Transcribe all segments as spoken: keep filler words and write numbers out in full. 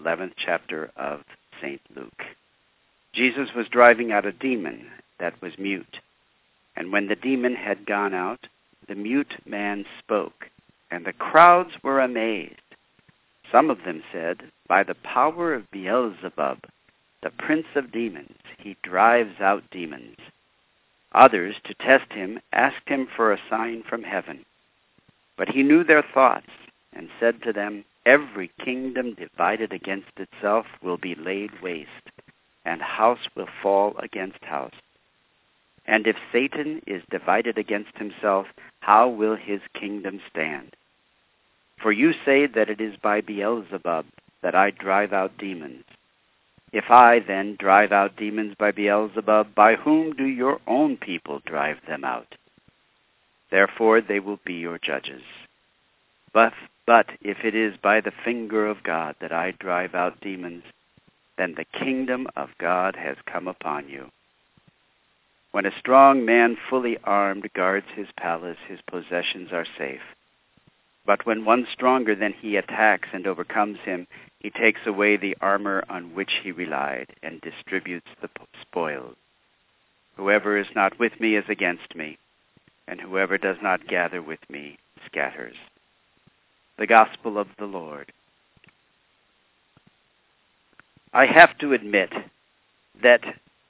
eleventh chapter of Saint Luke. Jesus was driving out a demon that was mute. And when the demon had gone out, the mute man spoke, and the crowds were amazed. Some of them said, "By the power of Beelzebub, the prince of demons, he drives out demons." Others, to test him, asked him for a sign from heaven. But he knew their thoughts and said to them, "Every kingdom divided against itself will be laid waste, and house will fall against house. And if Satan is divided against himself, how will his kingdom stand? For you say that it is by Beelzebub that I drive out demons. If I then drive out demons by Beelzebub, by whom do your own people drive them out? Therefore they will be your judges. But, but if it is by the finger of God that I drive out demons, then the kingdom of God has come upon you. When a strong man fully armed guards his palace, his possessions are safe. But when one stronger than he attacks and overcomes him, he takes away the armor on which he relied and distributes the spoils. Whoever is not with me is against me, and whoever does not gather with me scatters." The Gospel of the Lord. I have to admit that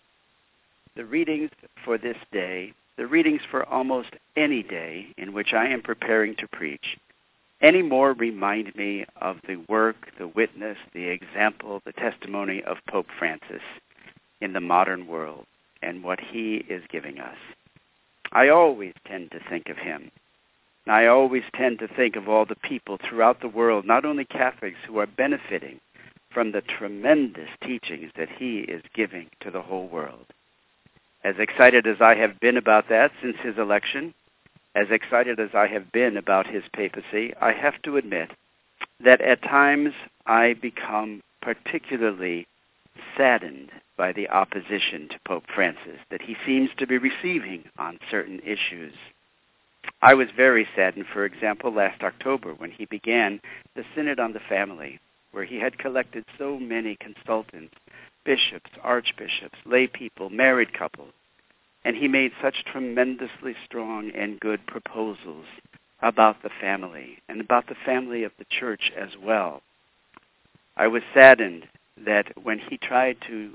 the readings for this day, the readings for almost any day in which I am preparing to preach, any more remind me of the work, the witness, the example, the testimony of Pope Francis in the modern world and what he is giving us. I always tend to think of him. I always tend to think of all the people throughout the world, not only Catholics, who are benefiting from the tremendous teachings that he is giving to the whole world. As excited as I have been about that since his election, as excited as I have been about his papacy, I have to admit that at times I become particularly saddened by the opposition to Pope Francis that he seems to be receiving on certain issues. I was very saddened, for example, last October when he began the Synod on the Family, where he had collected so many consultants, bishops, archbishops, lay people, married couples, and he made such tremendously strong and good proposals about the family and about the family of the church as well. I was saddened that when he tried to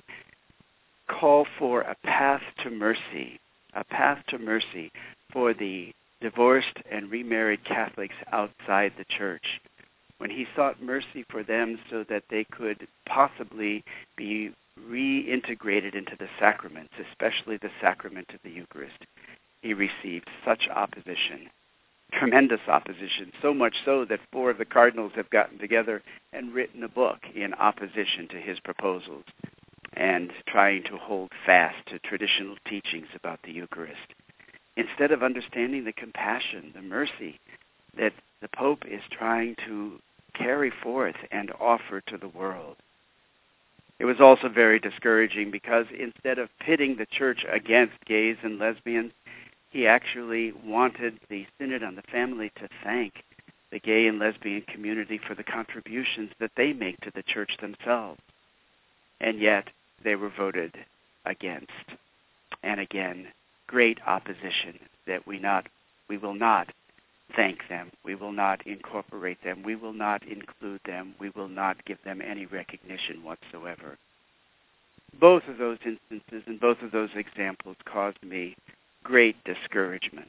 call for a path to mercy, a path to mercy for the divorced and remarried Catholics outside the church, when he sought mercy for them so that they could possibly be reintegrated into the sacraments, especially the sacrament of the Eucharist, he received such opposition, tremendous opposition, so much so that four of the cardinals have gotten together and written a book in opposition to his proposals and trying to hold fast to traditional teachings about the Eucharist, instead of understanding the compassion, the mercy that the Pope is trying to carry forth and offer to the world. It was also very discouraging because instead of pitting the church against gays and lesbians, he actually wanted the Synod on the Family to thank the gay and lesbian community for the contributions that they make to the church themselves. And yet they were voted against. And again, great opposition that we not we will not thank them, we will not incorporate them, we will not include them, we will not give them any recognition whatsoever. Both of those instances and both of those examples caused me great discouragement.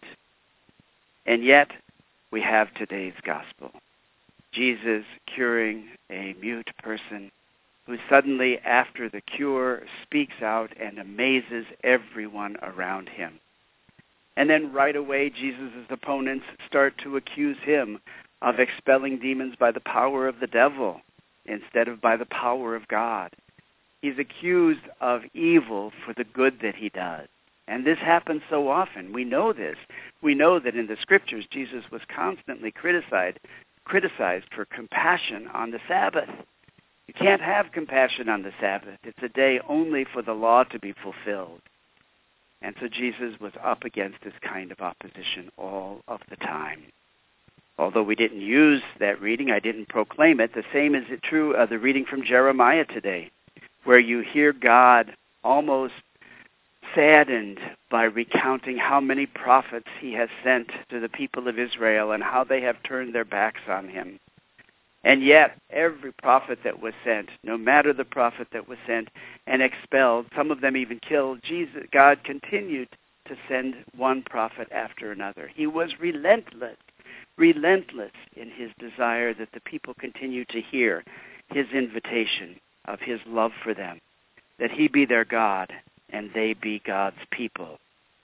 And yet, we have today's gospel. Jesus curing a mute person who suddenly, after the cure, speaks out and amazes everyone around him. And then right away, Jesus' opponents start to accuse him of expelling demons by the power of the devil instead of by the power of God. He's accused of evil for the good that he does. And this happens so often. We know this. We know that in the Scriptures, Jesus was constantly criticized, criticized for compassion on the Sabbath. You can't have compassion on the Sabbath. It's a day only for the law to be fulfilled. And so Jesus was up against this kind of opposition all of the time. Although we didn't use that reading, I didn't proclaim it. The same is it true of the reading from Jeremiah today, where you hear God almost saddened by recounting how many prophets he has sent to the people of Israel and how they have turned their backs on him. And yet, every prophet that was sent, no matter the prophet that was sent and expelled, some of them even killed, Jesus, God continued to send one prophet after another. He was relentless, relentless in his desire that the people continue to hear his invitation of his love for them, that he be their God and they be God's people.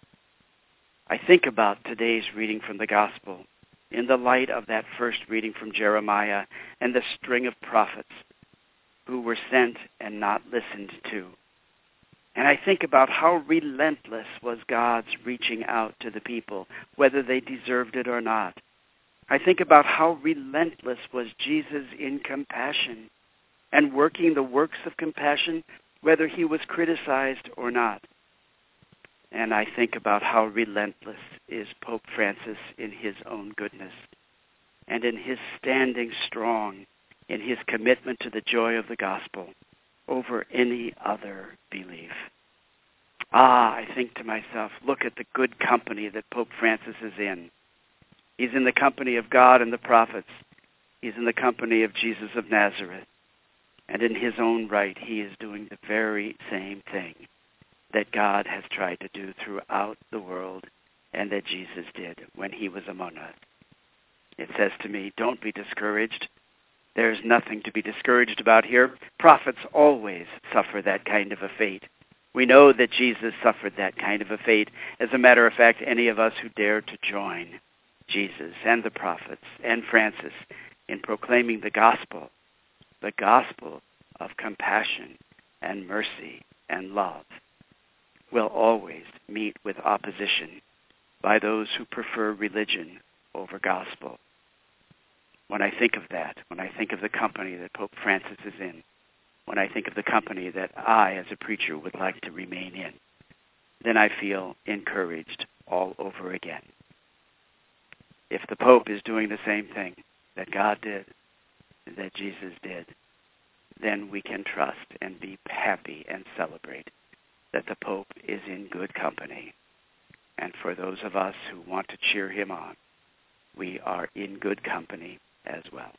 I think about today's reading from the Gospel in the light of that first reading from Jeremiah and the string of prophets who were sent and not listened to. And I think about how relentless was God's reaching out to the people, whether they deserved it or not. I think about how relentless was Jesus in compassion and working the works of compassion, whether he was criticized or not. And I think about how relentless is Pope Francis in his own goodness and in his standing strong in his commitment to the joy of the gospel over any other belief. Ah, I think to myself, look at the good company that Pope Francis is in. He's in the company of God and the prophets. He's in the company of Jesus of Nazareth. And in his own right, he is doing the very same thing that God has tried to do throughout the world and that Jesus did when he was among us. It says to me, don't be discouraged. There's nothing to be discouraged about here. Prophets always suffer that kind of a fate. We know that Jesus suffered that kind of a fate. As a matter of fact, any of us who dare to join Jesus and the prophets and Francis in proclaiming the gospel, the gospel of compassion and mercy and love, will always meet with opposition by those who prefer religion over gospel. When I think of that, when I think of the company that Pope Francis is in, when I think of the company that I, as a preacher, would like to remain in, then I feel encouraged all over again. If the Pope is doing the same thing that God did, that Jesus did, then we can trust and be happy and celebrate that the Pope is in good company. And for those of us who want to cheer him on, we are in good company as well.